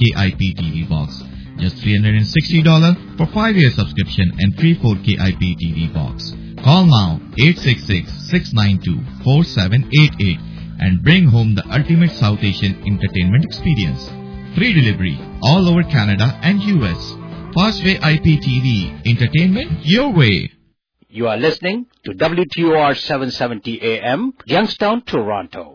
4K IPTV box. Just $360 for 5-year subscription and free 4K IPTV box. Call now 866-692-4788 and bring home the ultimate South Asian entertainment experience. Free delivery all over Canada and US. Fastway IPTV, entertainment your way. You are listening to WTOR 770 AM, Youngstown, Toronto.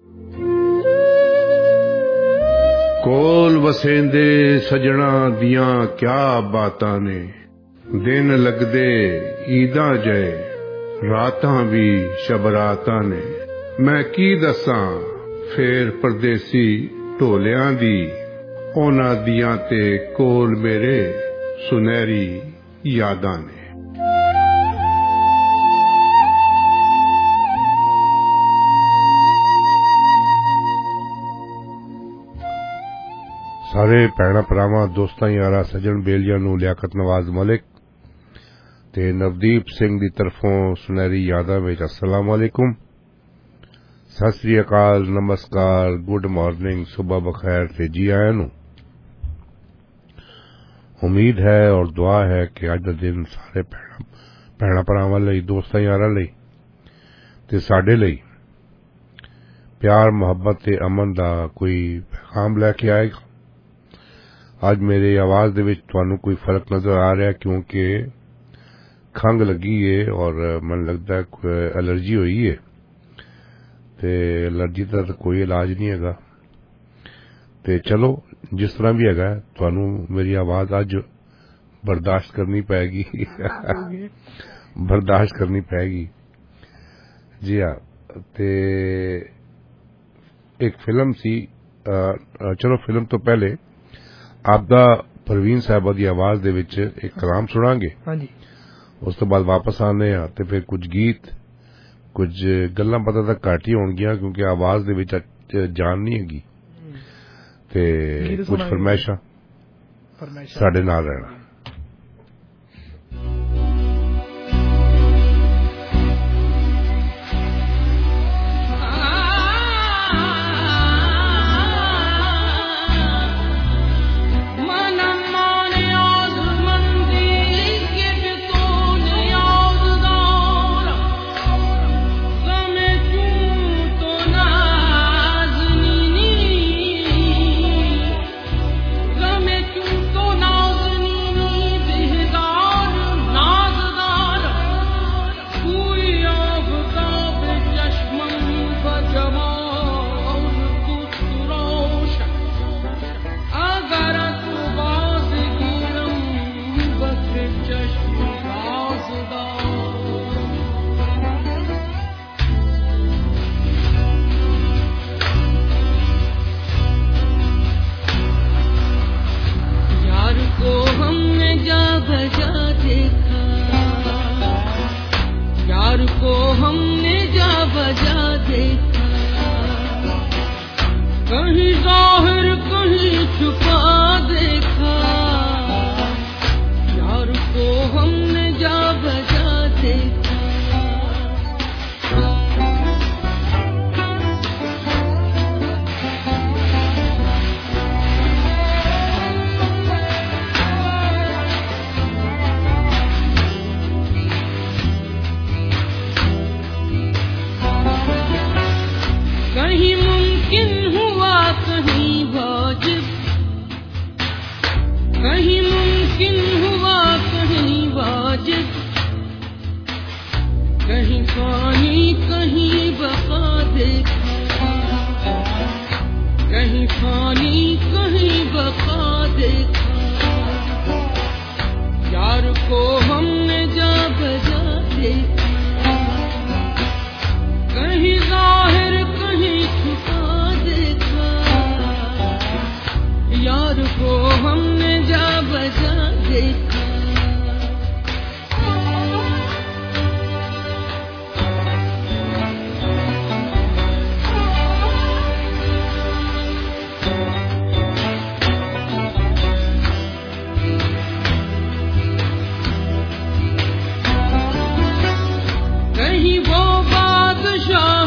ਕੋਲ ਵਸੇਂਦੇ ਸਜਣਾ ਦੀਆਂ ਕਿਆ ਬਾਤਾਂ ਨੇ ਦਿਨ ਲੱਗਦੇ ਈਦਾਂ ਜਏ ਰਾਤਾਂ ਵੀ ਸ਼ਬਰਾਤਾਂ ਨੇ ਮੈਂ ਕੀ ਦੱਸਾਂ ਫੇਰ ਪਰਦੇਸੀ ਢੋਲਿਆਂ ਦੀ ਉਹਨਾਂ ਦੀਆਂ ਤੇ ਕੋਲ ਮੇਰੇ ਸੁਨਹਿਰੀ ਯਾਦਾਂ ਨੇ सारे भैणा भरावां दोस्तां यारां सजन बेलियां नूं लियाकत नवाज मलिक ते नवदीप सिंह दी तरफों सुनहरी यादां विच अस्सलाम वालेकुम सत श्री अकाल नमस्कार गुड मॉर्निंग सुबह बखैर ते जी आयां नूं उम्मीद है और दुआ है कि अज दा दिन सारे भैणा भरावां लई दोस्तां यारां लई ते साडे लई प्यार मोहब्बत ते अमन दा कोई पैगाम लैके आएगा। आज मेरी आवाज दे विच तुहानू कोई फर्क नजर आ रहा है क्योंकि खंघ लगी है और मन लगता है कोई एलर्जी हुई है ते एलर्जी का तो कोई इलाज नहीं हैगा ते चलो जिस तरह भी हैगा तुहानू मेरी आवाज आज बर्दाश्त करनी पैगी बर्दाश्त करनी पैगी जी हाँ ते एक फिल्म सी चलो फिल्म तो पहले आपदा परवीन साहबा दी आवाज दे विच एक कलाम सुनांगे हां जी उस तो बाद वापस आने आ ते फिर कुछ गीत कुछ गल्लां पता तक घट ही होणगियां क्योंकि आवाज दे विच जान नहीं हैगी ते कुछ फरमाइशां साडे नाल रहना।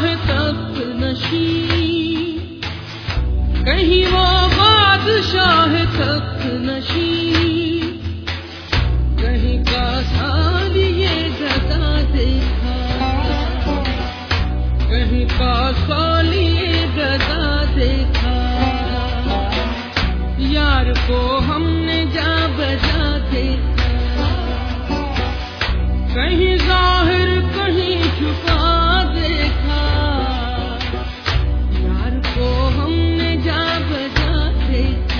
कहीं वो बादशाह तख्त नशी कहीं का साल ये गदा देखा कहीं का साल ये गदा देखा यार को हमने जा बजा देखा कहीं जाहिर कहीं छुपा देखा यार को हमने जा बजा देखा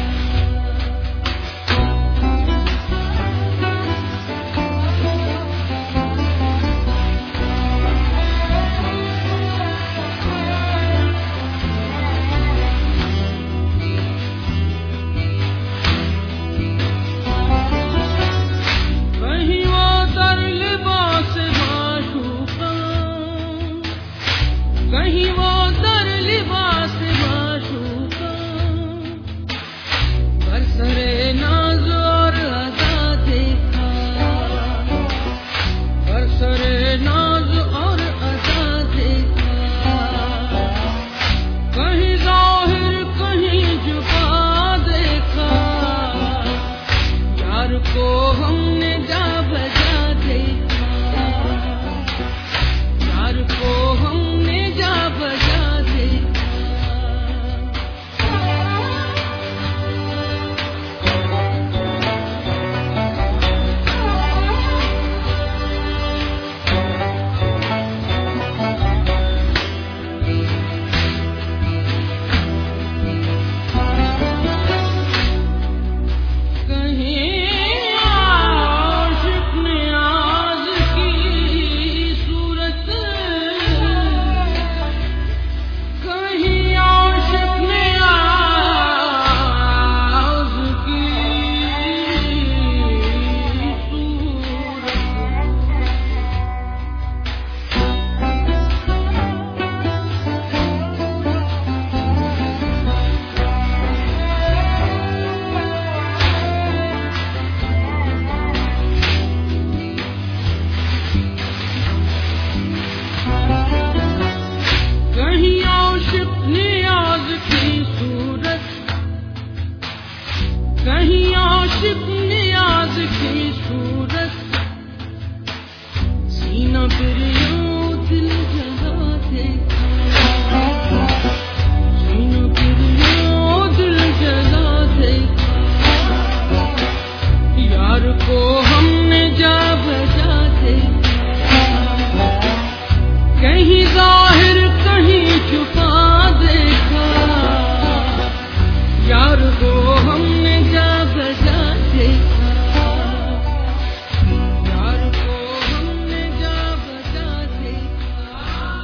कहीं वो दर लिबास माशूका कहीं वो दर लिबास माशूका बरसरे नाज और अदा देखा बरसरे नाज और अदा देखा कहीं जाहिर कहीं छुपा देखा यार को हमने जा बजा देखा यार को हमने जा बजा देखा कहीं आशिक ने आज की सूरत कहीं आशिक ने आज की कहीं आशिक ने आज की सूरत कहीं आशिक ने आज की सूरत सीना बिरियो दिल जला देखा सीना बिरियो दिल जला देखा यार को हमने जा बजा देखा कहीं जाहिर कहीं छुपा देखा यार को हमने जा बजा देखा यार को हमने जा बजा देखा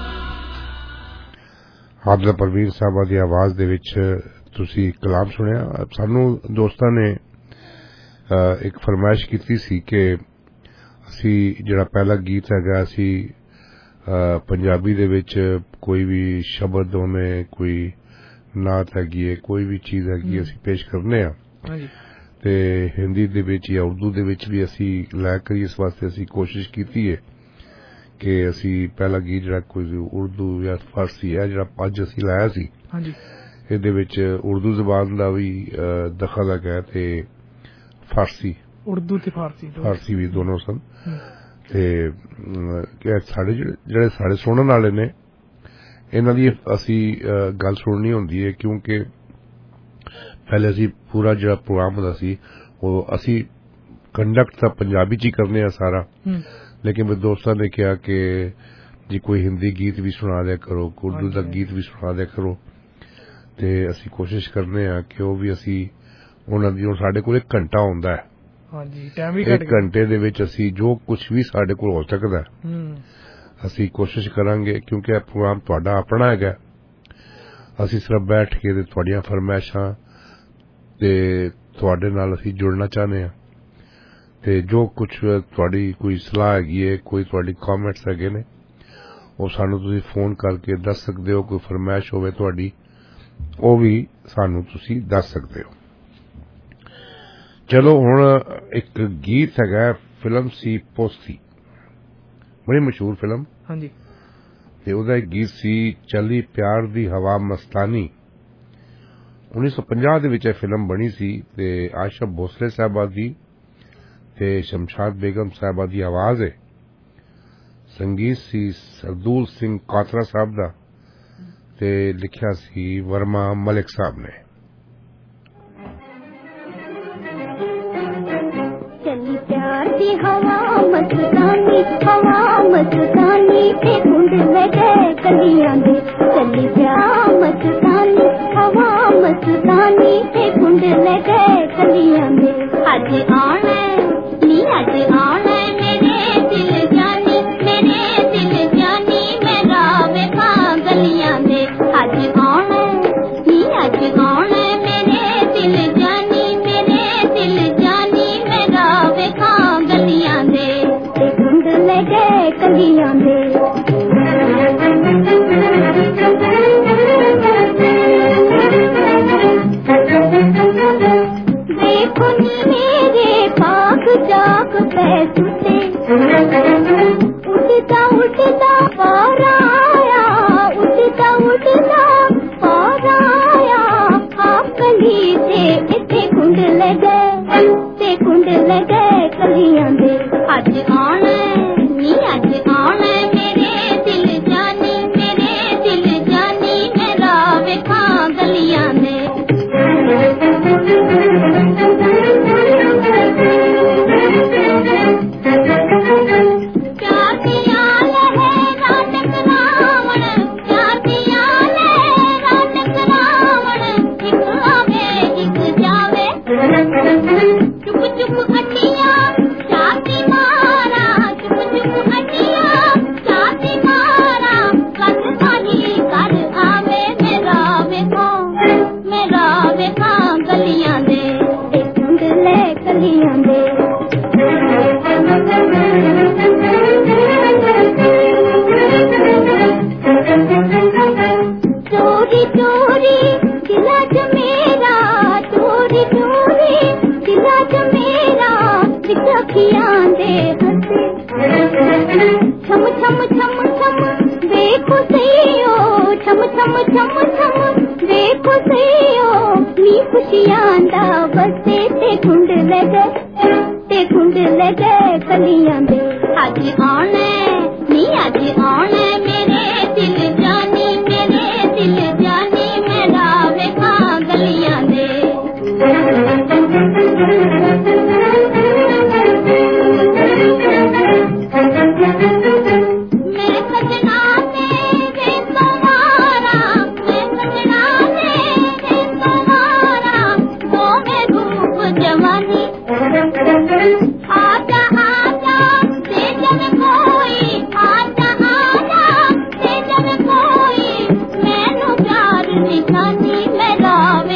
ਹਾਦਰਾ ਪ੍ਰਵੀਨ ਸਾਹਿਬਾ ਦੀ ਆਵਾਜ਼ ਦੇ ਵਿੱਚ ਤੁਸੀਂ ਕਲਾਮ ਸੁਣਿਆ। ਸਾਨੂੰ ਦੋਸਤਾਂ ਨੇ ਇੱਕ ਫਰਮਾਇਸ਼ ਕੀਤੀ ਸੀ ਕਿ ਅਸੀਂ ਜਿਹੜਾ ਪਹਿਲਾ ਗੀਤ ਹੈਗਾ ਅਸੀਂ ਪੰਜਾਬੀ ਦੇ ਵਿੱਚ ਕੋਈ ਵੀ ਸ਼ਬਦ ਹੋਵੇ ਕੋਈ ਨਾਤ ਹੈਗੀ ਹੈ ਕੋਈ ਵੀ ਚੀਜ਼ ਹੈਗੀ ਅਸੀਂ ਪੇਸ਼ ਕਰਨੇ ਆ ਤੇ ਹਿੰਦੀ ਦੇ ਵਿੱਚ ਜਾਂ ਉਰਦੂ ਦੇ ਵਿੱਚ ਵੀ ਅਸੀਂ ਲੈ ਕੇ ਇਸ ਵਾਸਤੇ ਅਸੀਂ ਕੋਸ਼ਿਸ਼ ਕੀਤੀ ਹੈ ਕਿ ਅਸੀਂ ਪਹਿਲਾ ਗੀਤ ਜਿਹੜਾ ਕੋਈ ਉਰਦੂ ਜਾਂ ਫਾਰਸੀ ਹੈ ਜਿਹੜਾ ਅੱਜ ਅਸੀਂ ਲਾਇਆ ਸੀ ਇਹਦੇ ਵਿੱਚ ਉਰਦੂ ਜ਼ਬਾਨ ਦਾ ਵੀ ਦਖਲ ਹੈਗਾ ਤੇ ਫਾਰਸੀ ਉਰਦੂ ਤੇ ਫਾਰਸੀ ਵੀ ਦੋਨੋਂ ਸਨ ਤੇ ਸਾਡੇ ਜਿਹੜੇ ਸਾਡੇ ਸੁਣਨ ਵਾਲੇ ਨੇ ਇਹਨਾਂ ਦੀ ਅਸੀਂ ਗੱਲ ਸੁਣਨੀ ਹੁੰਦੀ ਹੈ ਕਿਉਂਕਿ ਪਹਿਲੇ ਅਸੀਂ ਪੂਰਾ ਜਿਹੜਾ ਪ੍ਰੋਗਰਾਮ ਹੁੰਦਾ ਸੀ ਉਹ ਅਸੀਂ ਕੰਡਕਟ ਤਾਂ ਪੰਜਾਬੀ ਚ ਹੀ ਕਰਨੇ ਆ ਸਾਰਾ ਲੇਕਿਨ ਮੇਰੇ ਦੋਸਤਾਂ ਨੇ ਕਿਹਾ ਕਿ ਜੀ ਕੋਈ ਹਿੰਦੀ ਗੀਤ ਵੀ ਸੁਣਾ ਦਿਆ ਕਰੋ ਉਰਦੂ ਦਾ ਗੀਤ ਵੀ ਸੁਣਾ ਦਿਆ ਕਰੋ ਤੇ ਅਸੀਂ ਕੋਸ਼ਿਸ਼ ਕਰਨੇ ਆ ਕਿ ਉਹ ਵੀ ਅਸੀਂ ਉਹਨਾਂ ਦੀ ਸਾਡੇ ਕੋਲ 1 ਘੰਟਾ ਹੁੰਦਾ ਹੈ ਹਾਂਜੀ ਟਾਈਮ ਵੀ 1 ਘੰਟੇ ਦੇ ਵਿੱਚ ਅਸੀਂ ਜੋ ਕੁਝ ਵੀ ਸਾਡੇ ਕੋਲ ਹੋ ਸਕਦਾ ਅਸੀਂ ਕੋਸ਼ਿਸ਼ ਕਰਾਂਗੇ ਕਿਉਂਕਿ ਇਹ ਪ੍ਰੋਗਰਾਮ ਤੁਹਾਡਾ ਆਪਣਾ ਹੈਗਾ ਅਸੀਂ ਸਿਰਫ ਬੈਠ ਕੇ ਤੇ ਤੁਹਾਡੀਆਂ ਫਰਮਾਇਸ਼ਾਂ ਤੇ ਤੁਹਾਡੇ ਨਾਲ ਅਸੀਂ ਜੁੜਨਾ ਚਾਹੁੰਦੇ ਹਾਂ ਤੇ ਜੋ ਕੁਝ ਤੁਹਾਡੀ ਕੋਈ ਸਲਾਹ ਹੈਗੀ ਹੈ ਕੋਈ ਤੁਹਾਡੀ ਕਮੈਂਟਸ ਹੈਗੇ ਨੇ ਉਹ ਸਾਨੂੰ ਤੁਸੀਂ ਫੋਨ ਕਰਕੇ ਦੱਸ ਸਕਦੇ ਹੋ ਕੋਈ ਫਰਮਾਇਸ਼ ਹੋਵੇ ਤੁਹਾਡੀ ਉਹ ਵੀ ਸਾਨੂੰ ਤੁਸੀਂ ਦੱਸ ਸਕਦੇ ਹੋ ਚਲੋ ਹੁਣ ਇੱਕ ਗੀਤ ਹੈਗਾ ਫਿਲਮ ਸੀ ਪੋਸਤੀ ਬੜੀ ਮਸ਼ਹੂਰ ਫਿਲਮ ਹਾਂਜੀ ਤੇ ਉਹਦਾ ਇੱਕ ਗੀਤ ਸੀ ਚੱਲੀ ਪਿਆਰ ਦੀ ਹਵਾ ਮਸਤਾਨੀ 1950 ਦੇ ਵਿੱਚ ਇਹ ਫਿਲਮ ਬਣੀ ਸੀ ਤੇ ਆਸ਼ਾ ਭੋਸਲੇ ਸਾਹਿਬਾ ਦੀ ਤੇ ਸ਼ਮਸ਼ਾਦ ਬੇਗਮ ਸਾਹਿਬਾ ਦੀ ਆਵਾਜ਼ ਹੈ। ਸੰਗੀਤ ਸੀ ਸਰਦੂਲ ਸਿੰਘ ਕਾਤਰਾ ਸਾਹਿਬ ਦਾ ਤੇ ਲਿਖਿਆ ਸੀ ਵਰਮਾ ਮਲਿਕ ਸਾਹਿਬ ਨੇ। चली प्यार दी हवा मस्तानी ते कुंड लगे कलियां दे। चली प्यार मस्तानी हवा मस्तानी ते कुंड लगे कलियां दे। अज आना नी अज आना मेरे दिल जानी मेरा वेखा गलियां दे। अज आना नी अज आना मेरे दिल जानी वेखा गलियां दे ते कुंड लगे कलियां दे। देखो नी मेरे पाक जाग पे सुते उठता उठता पार आया उठता पार आया। आप कली से इथे कुंड लगे कलियां दे। अज आना नी अज आना मेरे दिल जानी मेरा वेखा गलियां दे। प्यार दिया लहरा टकरावण एक आवे एक जावे। चुप चुप अटिया चाती मारा कद पानी कर आवे मेरा वेखा गलियां दे ते कुंड ले कलियां दे। चोरी चोरी दिला च मेरा चोरी दिला च मेरा अखियां दे हंसे। छम देखो सही छम देखो सही नी खुशियां दा बसे ते कुंड लगे कलियां दे। अज आना नी अज आना मेरे दिल जानी मेरा वेखा गलियां दे। मैं सजना तेरे तुम्हारा वो मैं रूप जवानी। आजा दे जन कोई मैनू प्यार निशानी मेरा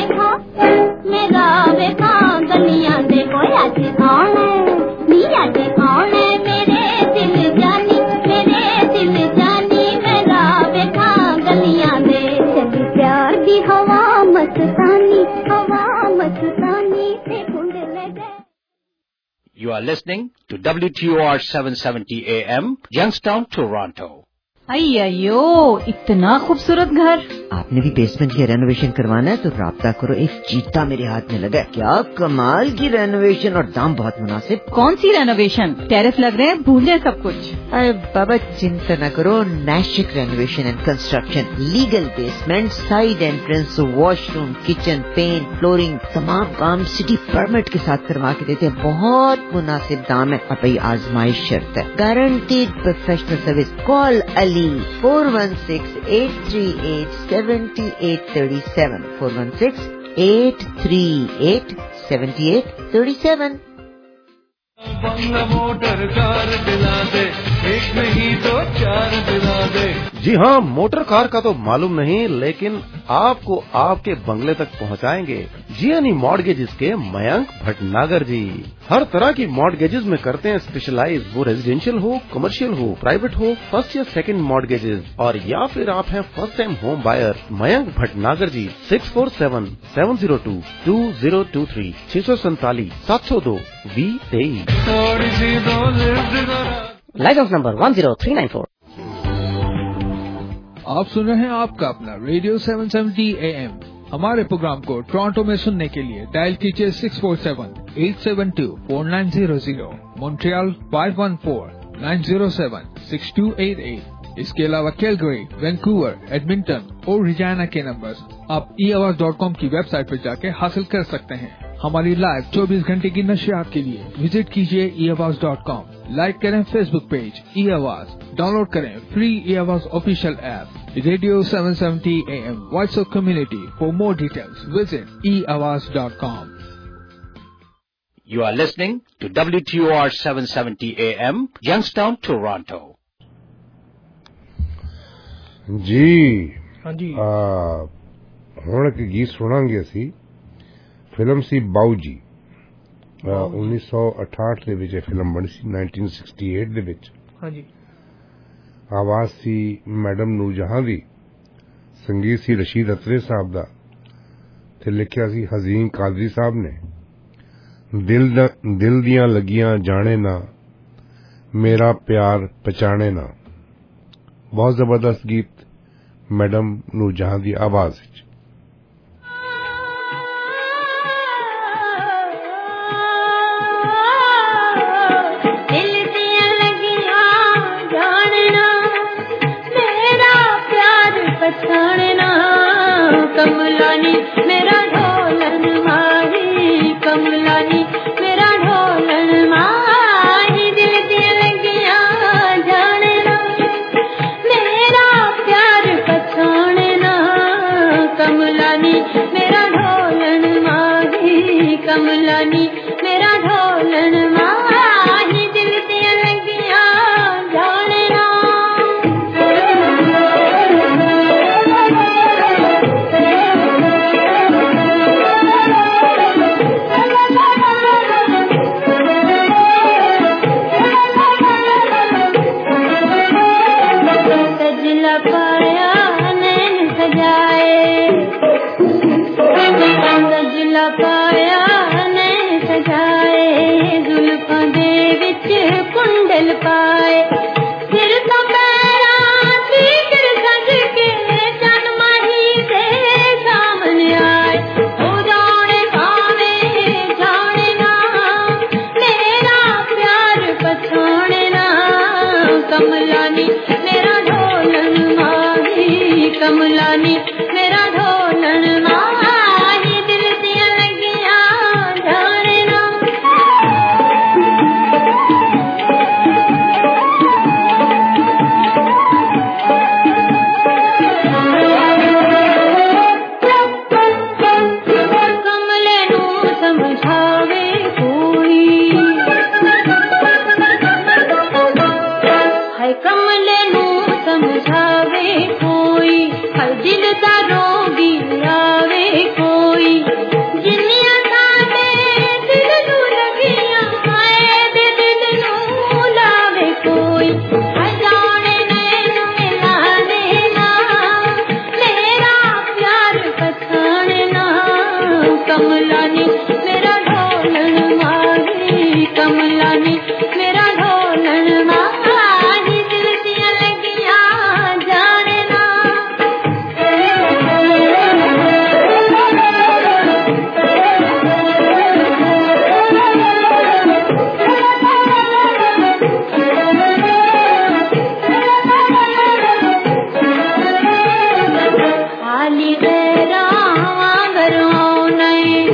वेखा गलियां दे। कोई अज आना नी अज आना मेरे दिल जानी मेरा वेखा गलियां दे। चली प्यार दी हवा मस्तानी ते कुंड लगे। You are listening to WTOR 770 AM, Youngstown, Toronto. अय्यो इतना खूबसूरत घर। आपने भी बेसमेंट की रेनोवेशन करवाना है तो राब्ता करो। एक चीता मेरे हाथ में लगा। क्या कमाल की रेनोवेशन और दाम बहुत मुनासिब। कौन सी रेनोवेशन? टेरेस लग रहे हैं, भूल जाए सब कुछ। अरे बाबा चिंता न करो। Nashik renovation and construction, legal basement, side entrance, washroom, kitchen, paint, flooring, तमाम काम सिटी परमिट के साथ करवा के देते हैं। बहुत मुनासिब दाम है और भाई आजमाइश शर्त है। Guaranteed professional service. Call Ali 416-838-7837 416-838-7837। बंगला मोटर कार दिला दे, एक नहीं तो चार दिला दे। जी हाँ, मोटर कार का तो मालूम नहीं, लेकिन आपको आपके बंगले तक पहुँचाएंगे जियानी मॉर्गेजेस के मयंक भटनागर जी। हर तरह की मॉर्गेजेस में करते हैं स्पेशलाइज। वो रेजिडेंशियल हो, कमर्शियल हो, प्राइवेट हो, फर्स्ट या सेकंड मॉर्गेजेस, और या फिर आप हैं first time home buyer. Mayank Bhatnagar ji 647-702-2023 647-702-2023। Licence number 10394। आप सुन रहे हैं आपका अपना रेडियो 770 AM हमारे प्रोग्राम को टोरंटो में सुनने के लिए डायल कीजिए 647-872-4900, मॉन्ट्रियल 514-907-6288। इसके अलावा कैलगरी, वैंकूवर, एडमिंटन और रिजाना के नंबर्स आप eAवाज.com की वेबसाइट पर जाके हासिल कर सकते हैं। हमारी लाइव 24 घंटे की नशियात के लिए विजिट कीजिए eAwaज.com। लाइक करें फेसबुक पेज eAवाज, डाउनलोड करें फ्री eAवाज official app, radio 770 AM, voice of community. For more details visit eAwaज.com। You are listening to WTOR 770 AM, Youngstown, Toronto. जी हाँ जी ਹੁਣ ਇੱਕ ਗੀਤ ਸੁਣਾਂਗੇ ਅਸੀਂ। ਫਿਲਮ ਸੀ ਬਾਊ ਜੀ। 1968 ਦੇ ਵਿੱਚ ਇਹ ਫਿਲਮ ਬਣੀ ਸੀ, 1968 ਦੇ ਵਿੱਚ। हाँ जी ਆਵਾਜ਼ ਸੀ ਮੈਡਮ ਨੂਰਜਹਾਂ ਦੀ, ਸੰਗੀਤ ਸੀ ਰਸ਼ੀਦ ਅਤਰੇ ਸਾਹਿਬ ਦਾ ਤੇ ਲਿਖਿਆ ਸੀ ਹਜ਼ੀਨ ਕਾਦਰੀ ਸਾਹਿਬ ਨੇ। ਦਿਲ ਦੀਆਂ ਲੱਗੀਆਂ ਜਾਣੇ ਨਾ, ਮੇਰਾ ਪਿਆਰ ਪਛਾਣੇ ਨਾ। बहुत जबरदस्त गीत मैडम नूरजहां की आवाज विच। पछाणना कमलानी मेरा ढोलन माही, कमलानी मेरा ढोलन माही। दिल दिया लगिया जानना मेरा प्यार पछाणना कमलानी मेरा ढोलन माही, कमलानी मेरा ढोलन माही। दिल दिया लगिया जानना सजला पाया नैन सजाए, सजला पाया नैन सजाए। जुल्फां दे विच कुंडल पाए, सिर तो पैरा ठीकर सज के चन माही दे सामने आए। हो जाने भावे जाने ना मेरा प्यार पछाणे ना कमलानी मेरा ढोलन माही, कमलानी मेरा ढोलन माही। दिल दिया लगिया जाने ना कमले नू समझावे कोई, हाय कमले नू समझावे कोई। हर दिल दा रोगी आवे कोई, जिन्नियां साडे दिल नू लगियां आए दे दिल नू लावे कोई। जाने नैन मिला देना मेरा प्यार पछाणे ना कमलानी मेरा ढोलन माही, कमलानी मेरा ढोलन माही। दिल दिया लगिया जाने ना खाली गैरा वांगरों नहीं,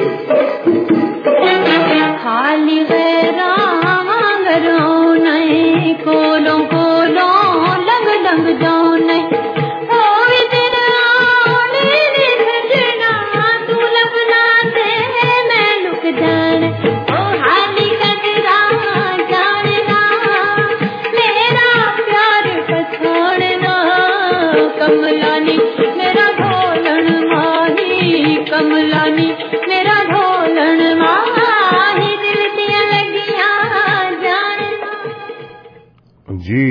खाली गैरा वांगरों नहीं। कोलों कोलों लंग लंग जाओ नहीं। ओ दिन आने नी सजना तू लगना दे मैं लुक जाने। ओ हाली कदरा जानना मेरा प्यार पछाणना कमलानी मेरा ढोलन माही, कमलानी मेरा ढोलन माही। दिल दिया लगिया जानना जी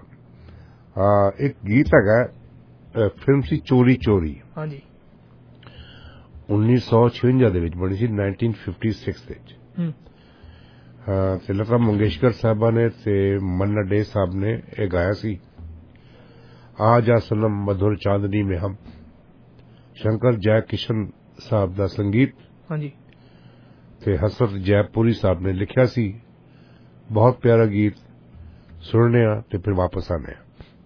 एक गीत है, फिल्म सी चोरी चोरी। हाँ जी 1956 ਦੇ ਵਿੱਚ ਬਣੀ ਸੀ, 1956 ਦੇ ਵਿੱਚ। ਤੇ ਲਤਾ ਮੰਗੇਸ਼ਕਰ ਸਾਹਿਬਾ ਨੇ ਤੇ मन्ना डे साहब ने ਇਹ ਗਾਇਆ ਸੀ। आ जा सनम मधुर चांदनी में हम। शंकर जयकिशन साहब दा संगीत हाँ जी ते हसरत जयपुरी साहब ने लिखिया सी। बहुत प्यारा गीत सुनने आ ते फिर वापस आने।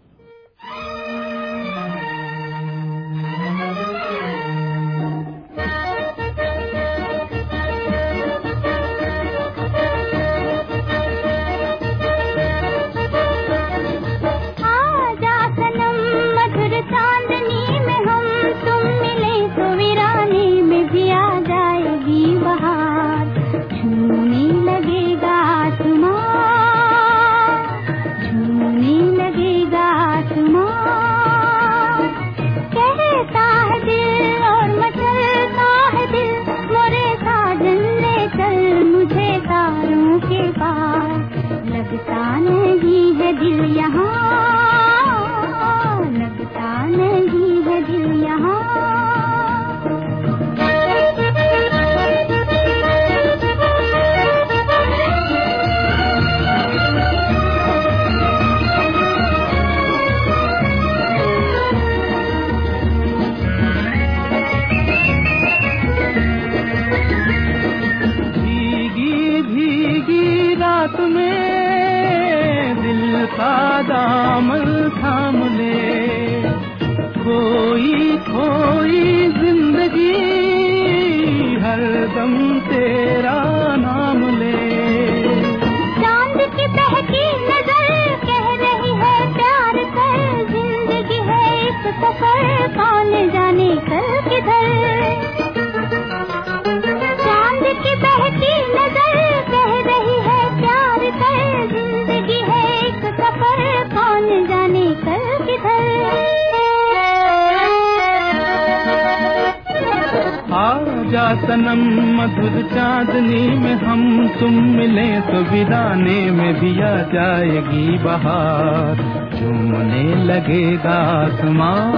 सनम मधुर चांदनी में हम तुम मिले तो वीराने में भी आ जाएगी बहार। झूमने लगेगा आसमां,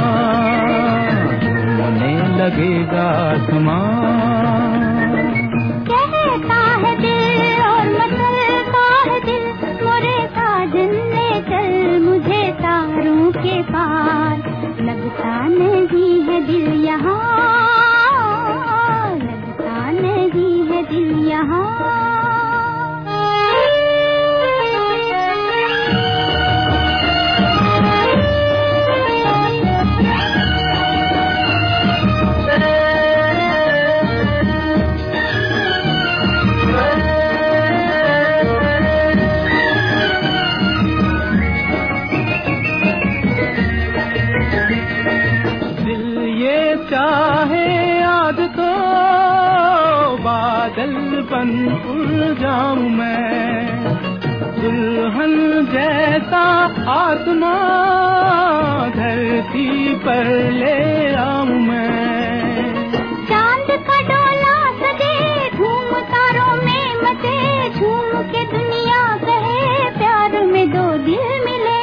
झूमने लगेगा आसमां। कहता है दिल और मचलता है दिल, मोरे साजन ले चल मुझे तारों के पार। लगता नहीं है दिल यहाँ, उड़ जाऊं मैं दुल्हन जैसा आत्मा धरती पर ले आऊं मैं। चांद का डोला सजे झूम तारों में मचे, झूम के दुनिया कहे प्यार में दो दिल मिले।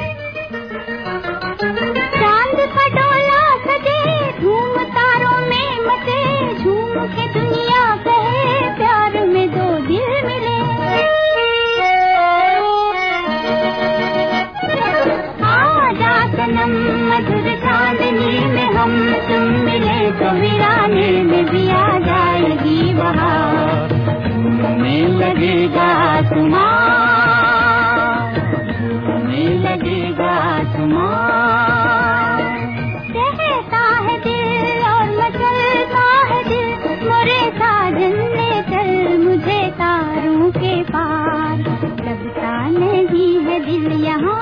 चांद का डोला सजे झूम तारों में मचे, झूम के दुनिया मधुर चांदनी में हम तुम मिले तो वीराने में भी आ जाएगी बहार। झूमने लगेगा आसमां, झूमने लगेगा आसमां। कहता है दिल और मचलता है दिल, मोरे साजन ले चल मुझे तारों के पार। लगता नहीं है दिल यहाँ।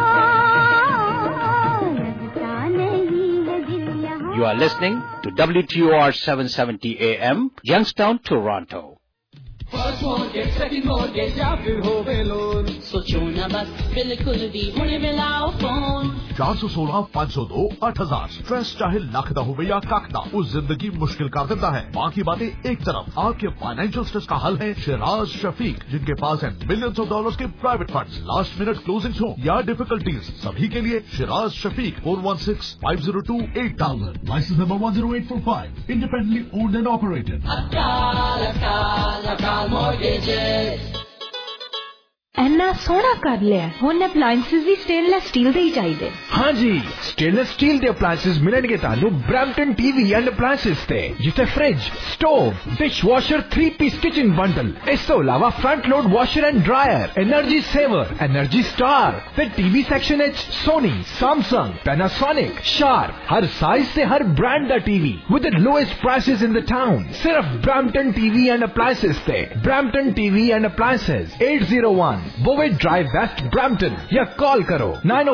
You are listening to WTOR 770 AM, Youngstown, Toronto. First mortgage, second mortgage या फिर होवे लोन, सोचो ना बस बिल्कुल भी हुणे मिलाओ फोन। 416-502 8000। स्ट्रेस चाहे लख दा होवे या कख दा, उस जिंदगी मुश्किल कर देता है। बाकी बातें एक तरफ, आपके फाइनेंशियल स्ट्रेस का हल है शिराज शफीक, जिनके पास है मिलियंस ऑफ डॉलर्स के private funds. Last minute closing हो या डिफिकल्टीज, सभी के लिए Shiraz Shafiq 416-502-8000। Licence number 10845, independently owned and operated. ਇੰਨਾ ਸੋਹਣਾ ਕਰ ਲਿਆ। ਹੁਣ ਅਪਲਾਈਐਂਸਸ ਵੀ ਸਟੇਨਲੈਸ ਸਟੀਲ ਦੇ ਹੀ ਚਾਹੀਦੇ। ਹਾਂਜੀ, ਸਟੇਨਲੈਸ ਸਟੀਲ ਦੇ ਅਪਲਾਈਐਂਸਸ ਮਿਲਣਗੇ ਤੁਹਾਨੂੰ ਬ੍ਰੈਂਪਟਨ ਟੀਵੀ ਐਂਡ ਅਪਲਾਈਐਂਸਸ ਤੇ, ਜਿੱਥੇ fridge, stove, dishwasher 3-piece kitchen bundle, ਇਸ ਤੋਂ ਇਲਾਵਾ front load washer and dryer, energy saver, energy star ਤੇ ਟੀਵੀ ਸੈਕਸ਼ਨ ਵਿੱਚ ਸੋਨੀ, ਸੈਮਸੰਗ, ਪੈਨਾਸੋਨਿਕ, ਸ਼ਾਰਪ, ਹਰ ਸਾइज से हर ब्रांड का TV with the lowest prices in the town। सिर्फ ब्रैम्पटन टीवी एंड अप्लायंसेस पे। Brampton TV and appliances 801 Bovaird drive west Brampton, या call करो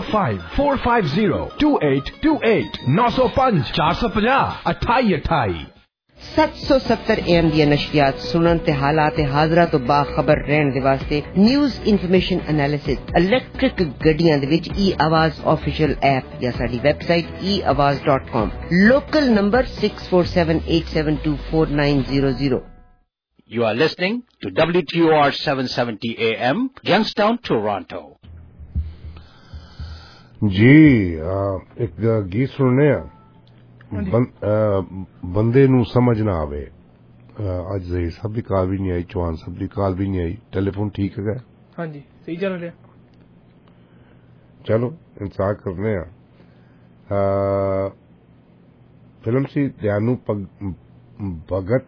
905-450-2828 905 450 2828। 770 AM ਦੀਆਂ ਨਸ਼ਰੀਆਤ ਸੁਣਨ ਤੇ ਹਾਲਾਤ ਹਾਜ਼ਰਾ ਤੋਂ ਬਾਖਬਰ ਰਹਿਣ ਦੇ ਵਾਸਤੇ ਨਿਊਜ਼ ਇਨਫੋਰਮੇਸ਼ਨ ਐਨਾਲਿਸਿਸ ਇਲੈਕਟ੍ਰਿਕ ਗੱਡੀਆਂ ਦੇ ਵਿੱਚ e-ਆਵਾਜ਼ ਆਫੀਸ਼ੀਅਲ ਐਪ ਜਾਂ ਸਾਡੀ website eawaz.com। Local number 6478724900। You are listening to WTOR 770 AM, Youngstown, Toronto. जी एक गीत सुनने ਬੰਦੇ ਨੂੰ ਸਮਝ ਨਾ ਆਵੇ। ਅੱਜ ਜ਼ਹੀਰ ਸਾਹਿਬ ਦੀ ਕਾਲ ਵੀ ਨਹੀਂ ਆਈ, ਚੌਹਾਨ ਸਾਹਿਬ ਦੀ ਕਾਲ ਵੀ ਨਹੀਂ ਆਈ। ਟੈਲੀਫੋਨ ਠੀਕ ਹੈਗਾ? ਹਾਂਜੀ ਸਹੀ ਚੱਲ ਰਿਹਾ। ਚਲੋ ਇੰਤਜ਼ਾਰ ਕਰਨੇ ਆ। ਫਿਲਮ ਸੀ ਦਿਆਨੂ ਭਗਤ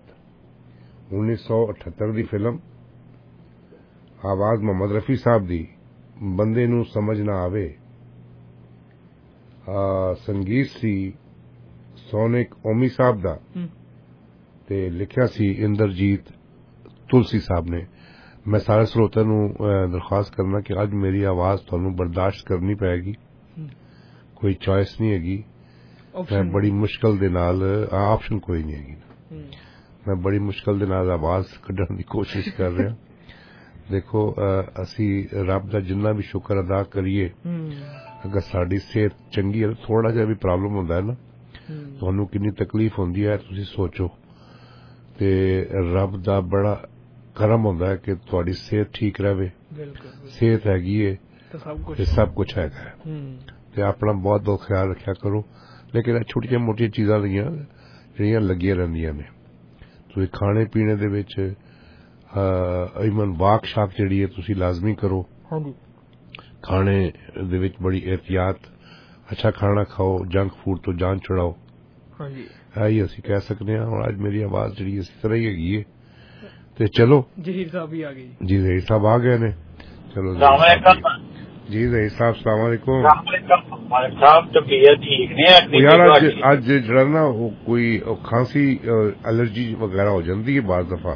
1978 ਦੀ ਫਿਲਮ, ਆਵਾਜ਼ ਮੁਹੰਮਦ ਰਫੀ ਸਾਹਿਬ ਦੀ, ਬੰਦੇ ਨੂੰ ਸਮਝ ਨਾ ਆਵੇ। ਸੰਗੀਤ ਸੀ ਸੋਨਿਕ ਓਮੀ ਸਾਹਿਬ ਦਾ ਤੇ ਲਿਖਿਆ ਸੀ ਇੰਦਰਜੀਤ ਤੁਲਸੀ ਸਾਹਿਬ ਨੇ। ਮੈਂ ਸਾਰੇ ਸਰੋਤਿਆਂ ਨੂੰ ਦਰਖਾਸਤ ਕਰਨਾ ਕਿ ਅੱਜ ਮੇਰੀ ਆਵਾਜ਼ ਤੁਹਾਨੂੰ ਬਰਦਾਸ਼ਤ ਕਰਨੀ ਪਏਗੀ, ਕੋਈ ਚੋਇਸ ਨਹੀਂ ਹੈਗੀ। ਮੈਂ ਬੜੀ ਮੁਸ਼ਕਲ ਦੇ ਨਾਲ, ਆਪਸ਼ਨ ਕੋਈ ਨਹੀਂ ਹੈਗੀ, ਮੈਂ ਬੜੀ ਮੁਸ਼ਕਲ ਦੇ ਨਾਲ ਆਵਾਜ਼ ਕੱਢਣ ਦੀ ਕੋਸ਼ਿਸ਼ ਕਰ ਰਿਹਾ। ਦੇਖੋ ਅਸੀਂ ਰੱਬ ਦਾ ਜਿੰਨਾ ਵੀ ਸ਼ੁਕਰ ਅਦਾ ਕਰੀਏ, ਅਗਰ ਸਾਡੀ ਸਿਹਤ ਚੰਗੀ ਹੈ, ਥੋੜਾ ਜਿਹਾ ਵੀ ਪ੍ਰੋਬਲਮ ਹੁੰਦਾ ਹੈ ਨਾ, ਤੁਹਾਨੂੰ ਕਿੰਨੀ ਤਕਲੀਫ ਹੁੰਦੀ ਹੈ ਤੁਸੀਂ ਸੋਚੋ। ਤੇ ਰੱਬ ਦਾ ਬੜਾ ਕਰਮ ਹੁੰਦਾ ਹੈ ਕਿ ਤੁਹਾਡੀ ਸਿਹਤ ਠੀਕ ਰਹੇ। ਸਿਹਤ ਹੈਗੀ ਹੈ ਤੇ ਸਭ ਕੁਝ ਹੈਗਾ ਹੈ। ਤੇ ਆਪਣਾ ਬਹੁਤ ਬਹੁਤ ਖਿਆਲ ਰੱਖਿਆ ਕਰੋ। ਲੇਕਿਨ ਇਹ ਛੋਟੀਆਂ ਮੋਟੀਆਂ ਚੀਜ਼ਾਂ ਜਿਹੜੀਆਂ ਲੱਗੀਆਂ ਰਹਿੰਦੀਆਂ ਨੇ। ਤੁਸੀਂ ਖਾਣੇ ਪੀਣੇ ਦੇ ਵਿੱਚ ਇਮਨ ਵਾਕ ਸ਼ਾਕ ਜਿਹੜੀ ਹੈ ਤੁਸੀਂ ਲਾਜ਼ਮੀ ਕਰੋ। ਖਾਣੇ ਦੇ ਵਿੱਚ ਬੜੀ ਇਹਤਿਆਤ, ਅੱਛਾ ਖਾਣਾ ਖਾਓ, ਜੰਕ ਫੂਡ ਤੋਂ ਜਾਨ ਛੁਡਾਓ। ਇਹੀ ਅਸੀਂ ਕਹਿ ਸਕਦੇ ਹਾਂ। ਹੁਣ ਅੱਜ ਮੇਰੀ ਆਵਾਜ਼ ਜਿਹੜੀ ਇਸ ਤਰ੍ਹਾਂ ਹੀ ਹੈਗੀ ਹੈ। ਤੇ ਚਲੋ ਜ਼ਹੀਰ ਸਾਹਿਬ ਵੀ ਆ ਗਏ ਜੀ, ਜ਼ਹੀਰ ਸਾਹਿਬ ਆ ਗਏ ਨੇ। ਚਲੋ ਜੀ ਜ਼ਹੀਰ ਸਾਹਿਬ ਸਲਾਮ ਅਲੈਕੁਮ। ਯਾਰ ਅੱਜ ਜਿਹੜਾ ਨਾ ਕੋਈ ਖਾਂਸੀ ਐਲਰਜੀ ਵਗੈਰਾ ਹੋ ਜਾਂਦੀ ਹੈ ਬਾਜ਼ ਦਫਾ।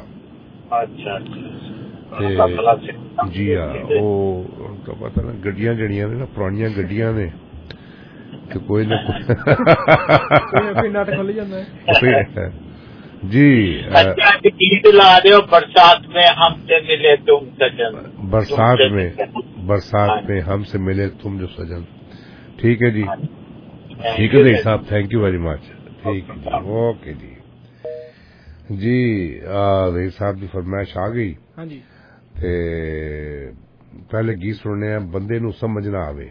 ਜੀ ਹਾਂ, ਉਹ ਤਾਂ ਪਤਾ ਨਾ ਗੱਡੀਆਂ ਜਿਹੜੀਆਂ ਨੇ ਨਾ ਪੁਰਾਣੀਆਂ ਗੱਡੀਆਂ ਨੇ ਤੇ ਕੋਈ ਨਾ ਕੋਈ ਨਟ ਖੁੱਲ ਜਾਂਦਾ ਹੈ जी। गीत ला दो बरसात में हमसे मिले तुम सजन, बरसात में हमसे मिले तुम जो सजन। ठीक है जी, ठीक है जी साहब, थैंक यू वेरी मच। ठीक है जी, ओके जी। जी रही साहब की फरमाइश आ गई। हाँ जी। ते पहले गीत सुनने हैं, बंदे नू समझ ना आवे।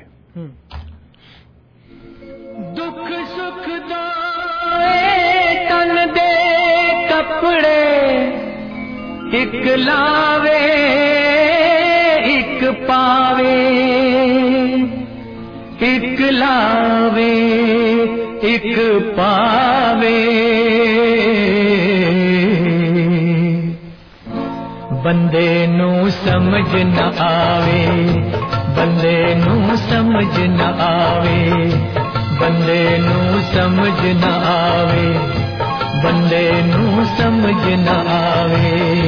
दुख सुख दाए तन दे कपड़े, एक लावे एक पावे, एक लावे एक पावे। बंदे नू समझ न आवे, बंदे नू समझ न आवे, बंदे नू समझ न आवे, बंदे नू समझ न आवे।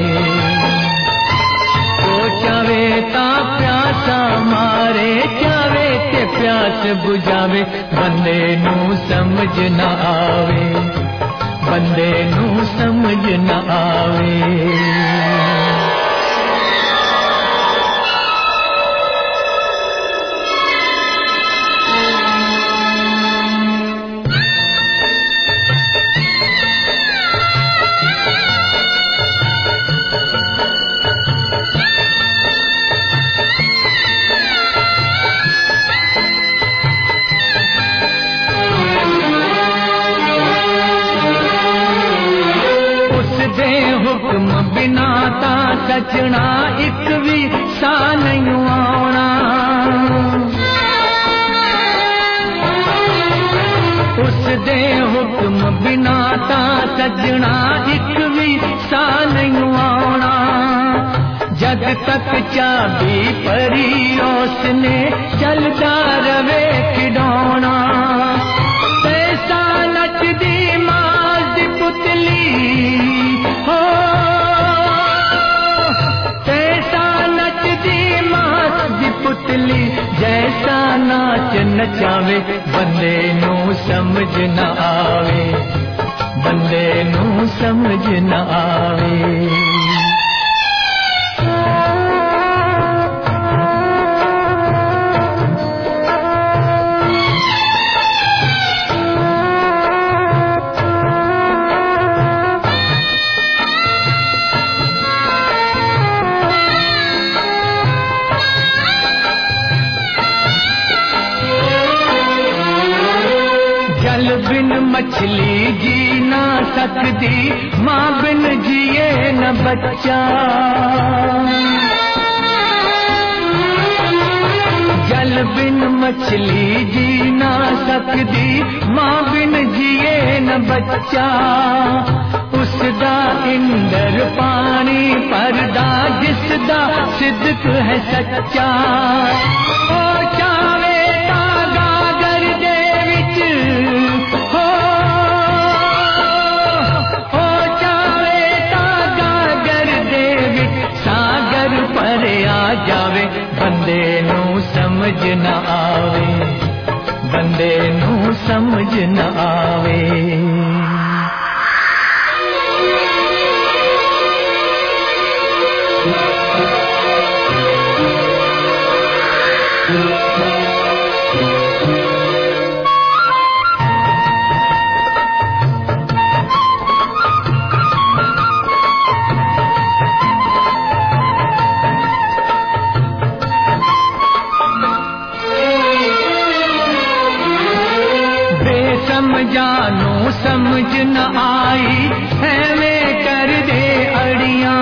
ओ चावे ता प्यासा मारे, चावे ते प्यास बुझावे, बंदे नू समझ न आवे, बंदे नू समझ न आवे। हुक्म बिना ता सजना एक भी सा नहीं सजना एक भी साल नहीं आना जद तक चाबी परी उसने चलता रवे खिडौना पैसा नचदी मां दी पुतली हो पैसा नचदी मां दी पुतली जैसा नाच नचावे बंदे नू समझ न आवे बंदे नू समझ न आवे बिन मछली जी ना सकती माँ बिन जिए न बच्चा जल बिन मछली जी ना सकती माँ बिन जिए न बच्चा उसदा इंदर पानी परदा जिसदा सिद्क है सच्चा ओ चावे तागा गरदे विच जावे बंदे नू समझ न आवे बंदे नू समझ न आवे जानो समझ न आई है वे कर दे अड़ियां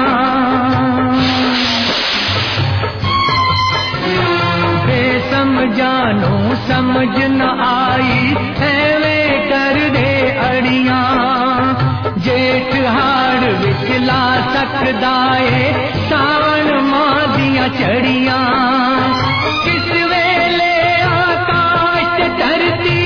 बेसमझानो समझ न आई है वे कर दे अड़ियां जेठ हाड़ विच ला सकदा ए सावन मां दियां चढ़ियां किस वेले आकाश धरती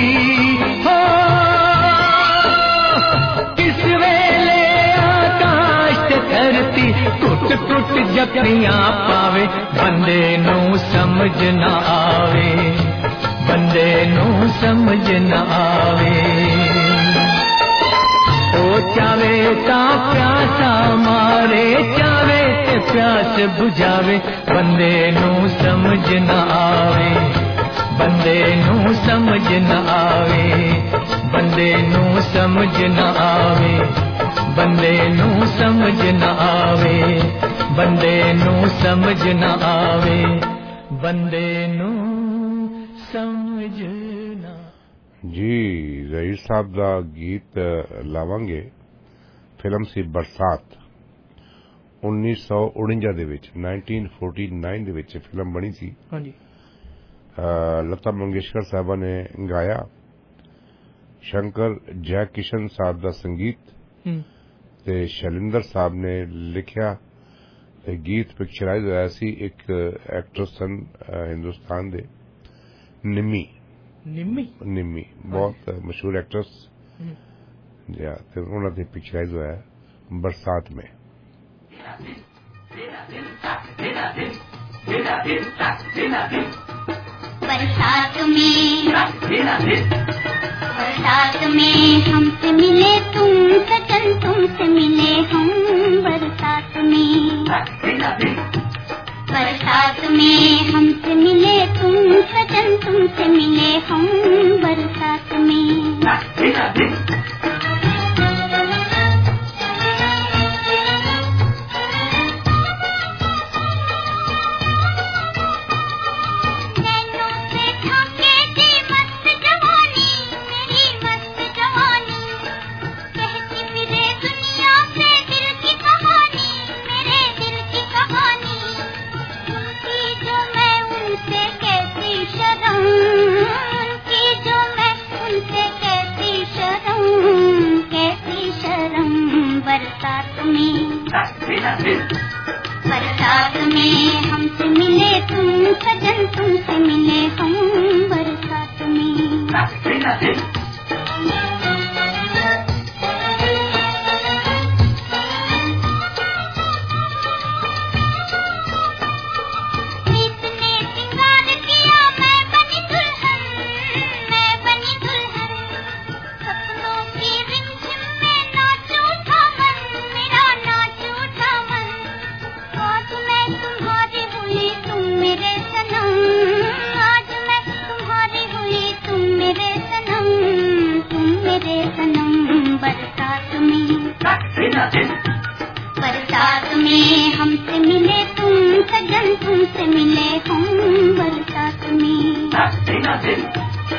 टुट टुट जकड़ियां पावे बंदे नू समझ न आवे बंदे नू समझ न आवे ओ चावे ता प्यासा मारे चावे ते प्यास बुझावे बंदे नू समझ न आवे बंदे नू समझ न आवे बंदे नू समझ न आवे बंदे नू समझ न आवे बंदे नू समझ न आवे बंदे नू समझ न जी ज़हीर साहब दा गीत लावांगे फिल्म सी बरसात 1949 ਦੇ ਵਿੱਚ 1949 ਦੇ ਵਿੱਚ ਫਿਲਮ ਬਣੀ ਸੀ ਹਾਂਜੀ लता मंगेशकर साहबा ने गाया शंकर जय किशन साहब दा संगीत ते शैलेंद्र साहब ने लिखिया ते गीत पिक्चराइज होया सी एक एक्ट्रेस सन हिंदुस्तान दे निम्मी निम्मी निम्मी बहुत मशहूर एक्ट्रेस या ते उन्हां दे पिक्चराइज होया बरसात में बरसात में हमसे मिले तुम सजन तुमसे मिले हम बरसात में हमसे मिले तुम सजन तुमसे मिले हम बरसात में बरसात में हमसे मिले तुम सजन, तुमसे मिले हम बरसात में। बरसात में हमसे मिले तुम सजन, तुमसे मिले हम बरसात में।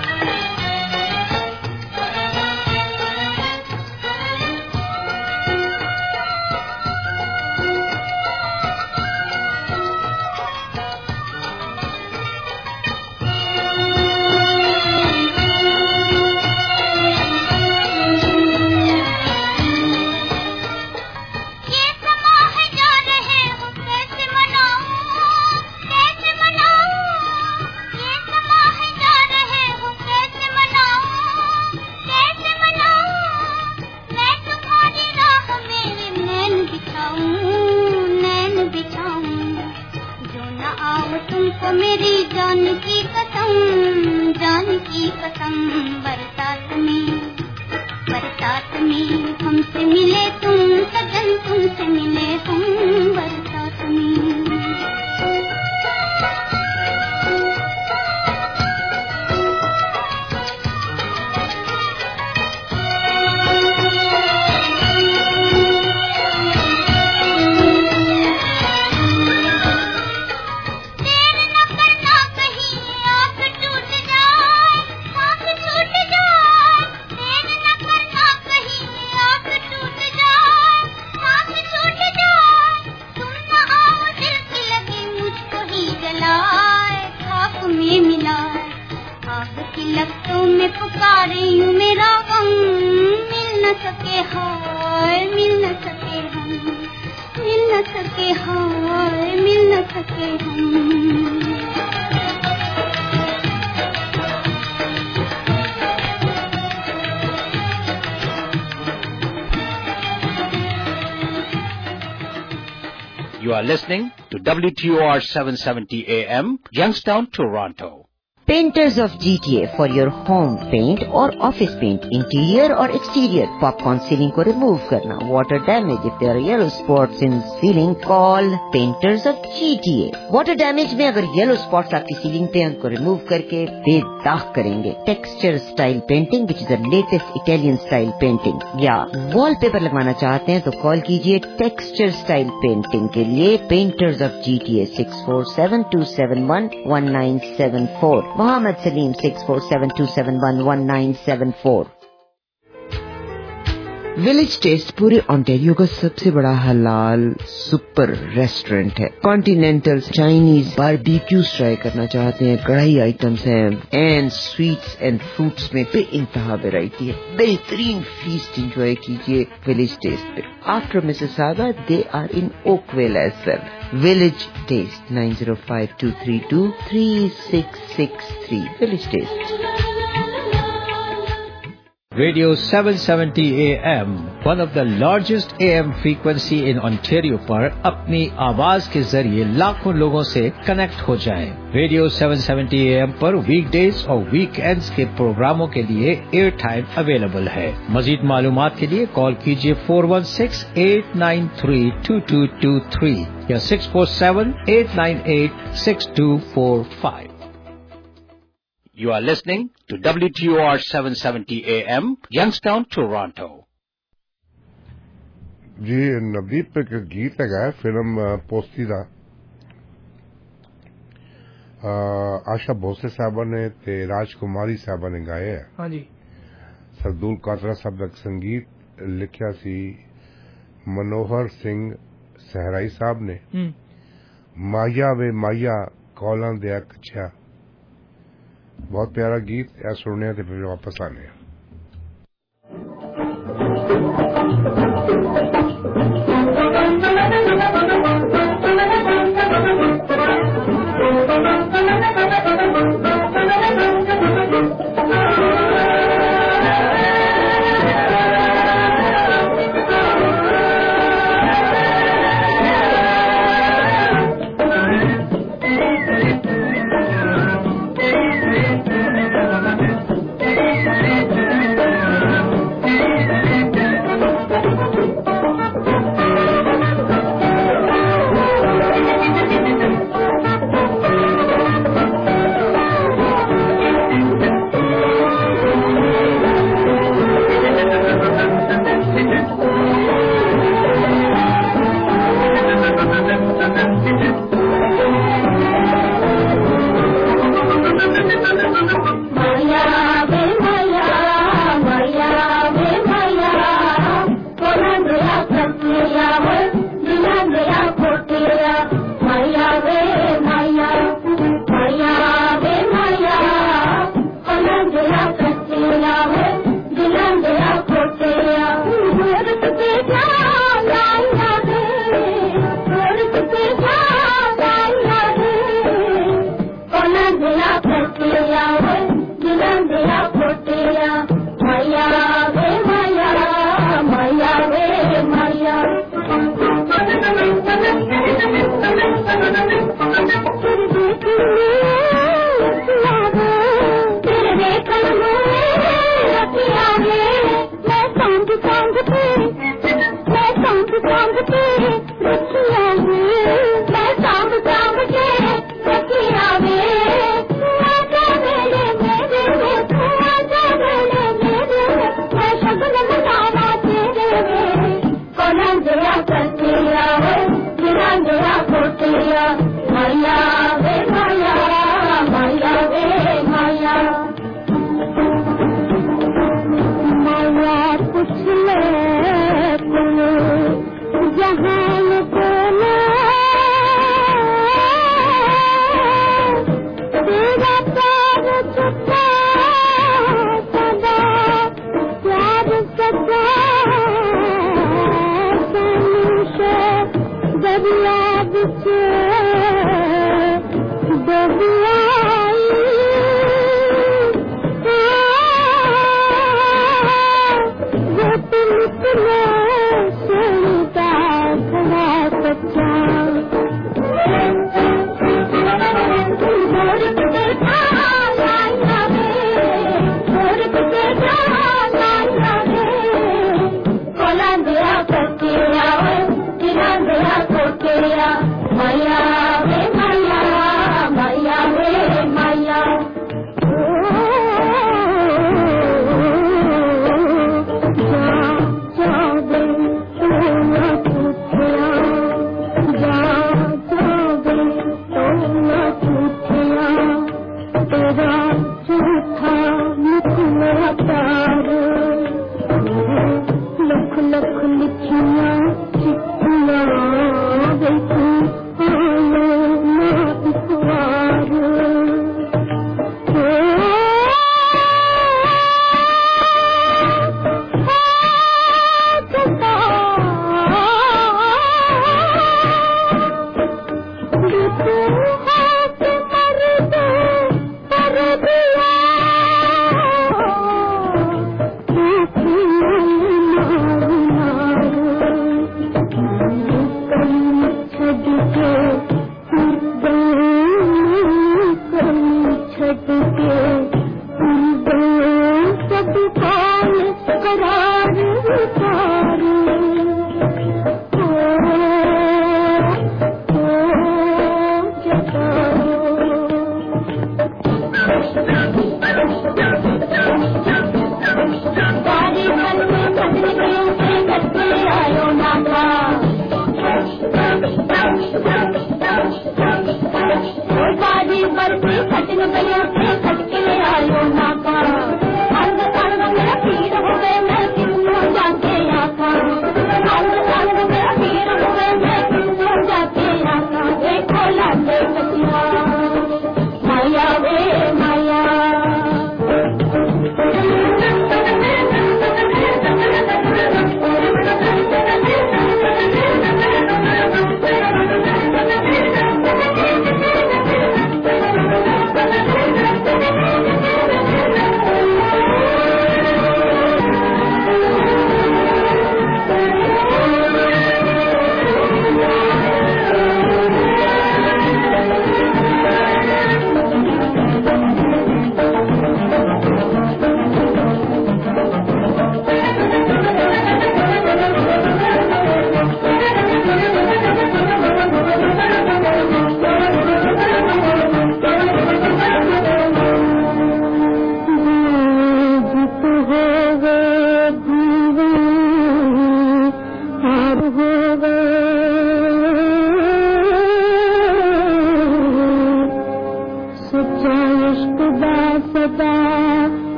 तुमको मेरी जान की कसम, जान की कसम। बरसात में हमसे मिले तुम सजन, तुमसे मिले हम बरसात में। पुकारे यूं मेरा गम, मिल न सके हाय, मिल न सके हम, मिल न सके हाय, मिल न सके हम। You are listening to WTOR 770 AM, Youngstown, Toronto. Painters of GTA for your home paint or office paint, interior or exterior. Popcorn ceiling को remove करना, water damage if there are yellow spots in ceiling, call Painters of GTA. Water damage में अगर yellow spots आपकी ceiling पे उनको remove करके बेदाग करेंगे. Texture style painting which is the latest Italian style painting. या wallpaper लगवाना चाहते हैं तो call कीजिए Texture style painting के लिए Painters of GTA 647-271-1974. Mohammad Salim 647-271-1974। Village taste पूरे ऑन्टेरियो का सबसे बड़ा हलाल सुपर रेस्टोरेंट है। कॉन्टिनेंटल, चाइनीज, बारबेक्यूज ट्राई करना चाहते हैं, कढ़ाई आइटम्स हैं एंड स्वीट्स एंड फ्रूट्स में बेइंतहा वैरायटी है। बेहतरीन फीस्ट एंजॉय कीजिए विलेज टेस्ट पे। After Mississauga they are in Oakville as well. Village taste 9052323663 village taste. Radio 770 AM, one of the largest AM frequency in Ontario पर अपनी आवाज के जरिए लाखों लोगों से कनेक्ट हो जाएं। रेडियो 770 AM पर वीकडेज और वीकेंड्स के प्रोग्रामों के लिए एयर टाइम अवेलेबल है। मजीद मालूमात के लिए कॉल कीजिए 416-893-2223 या 647-898-6245। You are listening to WTOR 770 AM, Youngstown, Toronto. जी नवदीप एक गीत है फिल्म पोस्ती दा आशा भोसले साहबा ने ते राजकुमारी साहबा ने गाए है। हाँ जी। सरदूल कातरा साहब का संगीत लिखिया सी मनोहर सिंह सहराई साहब ने। माया वे माया कौलां दया कच्छा, बहुत प्यारा गीत या सुनने थे फिर वापस आने।